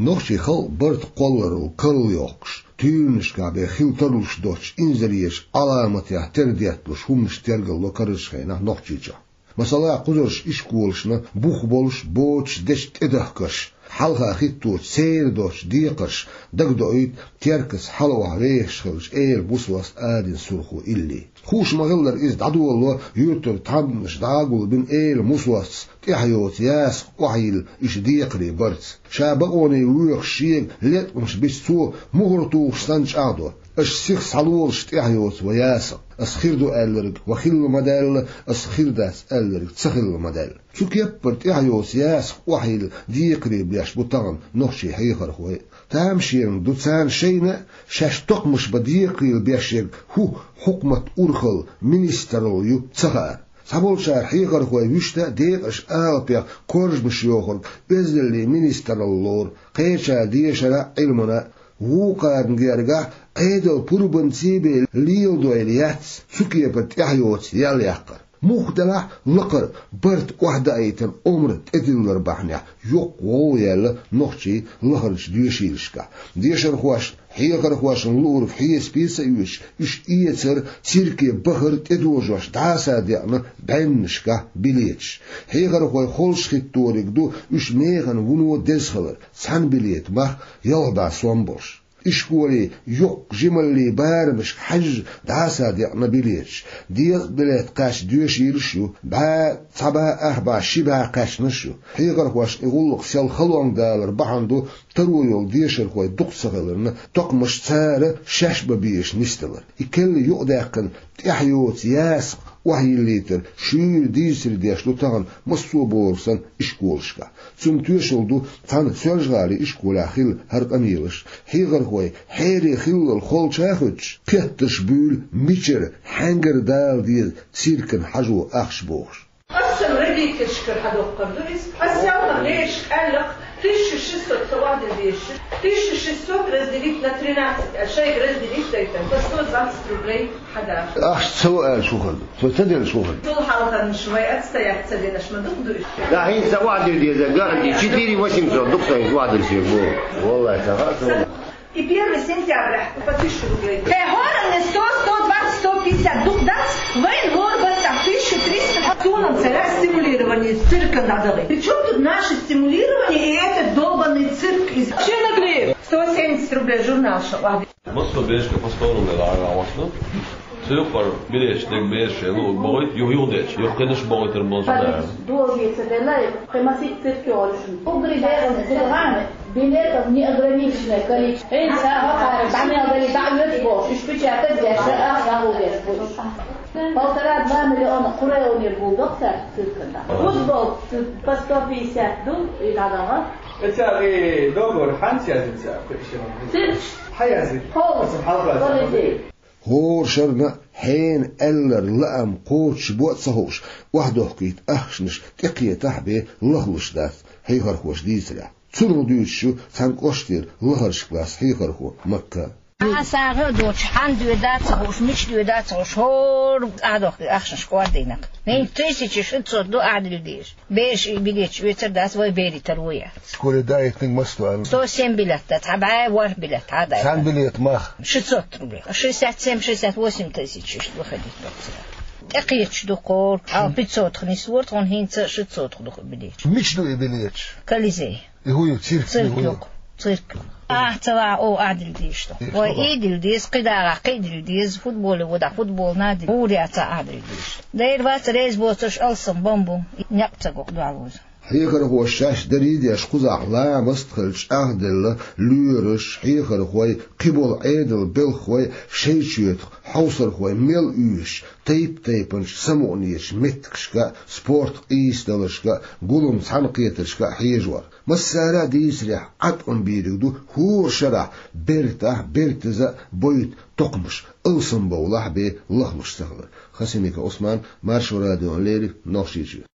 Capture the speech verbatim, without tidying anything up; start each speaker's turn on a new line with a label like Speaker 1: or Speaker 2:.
Speaker 1: نوشي خل برت قولر وكل يوكش تيونش كابي خيل تروش دوش إنزريش علامة يحترديتلوش همش ترغل لوكرش خينا نوشيجا مثلا قدرش إشكولشنا بوخ بولش بوش دشت إدهكش حلقة خيطوش سير دوش ديقش دقدوئيت تيركس حلوة ريش خلش إيل بوسواس آدين سرخو إلي خوش مغلر إز دعدو الله يوتر تحمش دعاقل بين إيل موسواس تحيوت ياس وحيل إش ديقري برز شابقوني ويخ شيق ليت مش بيستو مغرطوش سنج عادو اش سيخ صلولش تحيوت وياسق اسخيردو ألرق وخيل مدال اسخيرداس ألرق تسخيل مدال شو كيبر تحيوت ياسق وحيل ديقري بياش بطغن نوشي حيخر خوي تامشين دوتسان شينا شاش تقمش بديقري بياشيق هو حكمة أرخل منسترليو تسخار سبول شهر حيقر خوي وشتا ديق اش آلبيا كورج بشيوخر بزلي منسترلور قيشا ديشا علمنا وقار نجارجا قيدو بروبن سيبي ليو دويليات سكيه بتحيوت ياليقر مختلع لقر برت واحدة ايتن عمر تدلر بحنيا يوق ويال نوخشي لهرش ديشيلشكا ديشر خواش حيقر خواش نلور في حيس بيسا يوش اش ايتر تيركي بخر تدوجوش دعاسا ديانا بعنشكا بليتش حيقر خواي خولش خيطوريك دو اش ميغن ونو دزخلر سان بليت مخ يلبع سوامبوش إشكولي يوق جملي بارمش حج دعاسا ديانا بليتش ديق بليت قاش ديوشيلشو با صبا أحبا شبا قاش نشو حيقر خواش يقولك سيال خلوان دالر بحندو ترويول ديشر خوي دقصغلرنا تقمش تسارة شاش ببيش نستلر يكل يقداقن تحيوت ياسق وحي الليتر شير ديسر ديش لطان مصو بورسن إشكولشكا ثم تيشلدو تان سيرجغالي إشكولا خيل هرق أميلش حيغر خوي حيري خيل الخول شاخدش كتش بول ميشر حنجر دال ديز سيركن حجو أخش بوش
Speaker 2: أصلا ردي تشكر حدو قردويس أصلا ليش قلق тысяча шестьсот салады вещи, тысяча шестьсот разделить на тринадцать, а шесть разделить это, по сто двадцать рублей хада.
Speaker 1: Ах, سؤال شو خد؟ شو تدري شو خد؟
Speaker 2: طول حلقة شوي أتستيق تدري نش ما دقدر.
Speaker 3: لا هي سواعد دي زجاجة четыре восемьсот دكتور واحد الشيء والله تغاث.
Speaker 2: И первого сентября по тысяче рублей. Хора не сто, сто двадцать, сто пятьдесят, дух даст, вейн горбат так тысяча триста. Туном царя стимулирование цирка надо. Причем тут наше стимулирование и этот долбанный цирк из... Че наглеев? сто семьдесят рублей журнал шел.
Speaker 4: Москва бежка по сторону лагаласно. Циркар билешник беше луг боит ююдеч. Юхкенеш боит ермозда.
Speaker 5: Долгие цеделай, хемасит цирки олшин. Погреберон цирган. Билетов неограниченное количество. Эй, сага, баня дали дают бош. Ишпичата беше, а я убес буду. Полтора-два миллиона куреонер булдокса цирканда. Футбол по сто пятьдесят дум и надо.
Speaker 6: Это вы договор хансиазица причем.
Speaker 5: Цирк.
Speaker 6: حيازي
Speaker 5: خالص
Speaker 6: حلقة
Speaker 1: هور شرنا حين ألر لأم قوتش بوتسهوش وحده حكيت أخشنش تقية تحبي لهلش داث هيخر خوش ديسرع تسرو ديوشو ثانك أشتير لهرش كلاس هيخر خو مكة
Speaker 7: أساعد دوتش حان دويدات سهوش مش دويدات سهوش هور أعدوك أخشنش قواردينك نين تيسي شتصد دو أعدل ديش بيش بيجيش ويتر داس وي بيري تروية
Speaker 1: كل دايت نك مستوى
Speaker 7: ستو سيم بلات تابعي وار بلات هذا
Speaker 1: سان بليت مخ
Speaker 7: شتصد ربي شتصد سيم شتصد وسيم تيسي شتصد وخديت بقصة أقيتش دكور أو بيتصد خنيس ورد هون هين شتصد خدوك بليتش
Speaker 1: مش دو بليتش
Speaker 7: كاليزي
Speaker 1: يهوي تيرك
Speaker 7: تيرك تيرك آه ترى أو عدل ديشتو وإيدل ديز قدارة قيدل ديز فوتبول ودا فوتبول نادي بوري أتا عدل ديش داير وات ريز بوتش ألسن بامبو نقتقو دعوز
Speaker 1: حيخر هو الشاش دريد يشقزع لا مستخلش أهدل لورش حيخر هو قبول عيدل بالخوي شيشيت حوصر هو ميل اوش تيب تيبنش سمونيش متكشكا سبورت قيستلشكا قولم سحنقيتشكا حيجور مسارة ديسريح عطقن بيريدو هو شرع بيرتاح بيرتزا بويت تقمش ألسن بولح بي لهمش سخلر خسينيك عثمان مارشو راديو ليري نوشيجي